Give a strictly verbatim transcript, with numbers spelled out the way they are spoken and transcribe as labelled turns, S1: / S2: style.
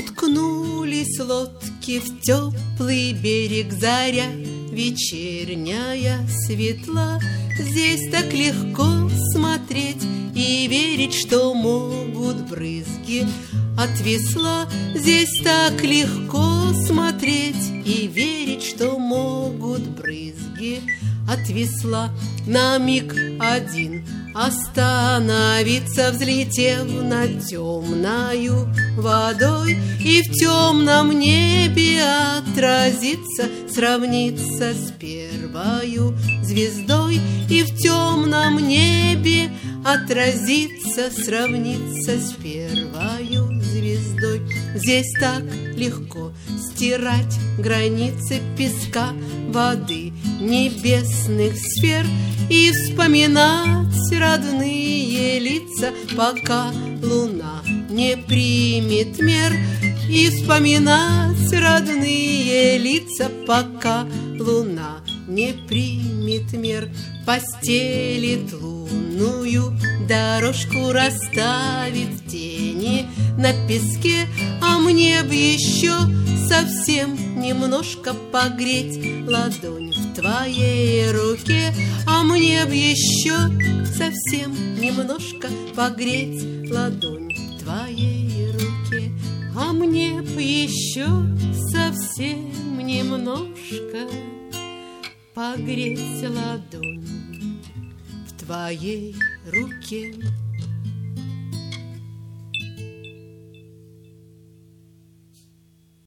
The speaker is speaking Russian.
S1: Уткнулись лодки в теплый берег, заря вечерняя светла. Здесь так легко смотреть и верить, что могут брызги от весла. Здесь так легко смотреть и верить, что могут брызги от весла. На миг один остановиться, взлетев над темною водой, и в темном небе отразиться, сравниться с первою звездой. И в темном небе отразиться, сравниться с первою звездой. Здесь так легко стирать границы песка, воды, небесных сфер, и вспоминать родные лица, пока луна не примет мер. И вспоминать родные лица, пока луна не примет мер. Постелит лунную дорожку, расставит тени на песке, а мне б еще совсем немножко погреть ладонь в твоей руке. А мне б еще совсем немножко погреть ладонь в твоей руке. А мне б еще совсем немножко погреть ладонь в твоей руке.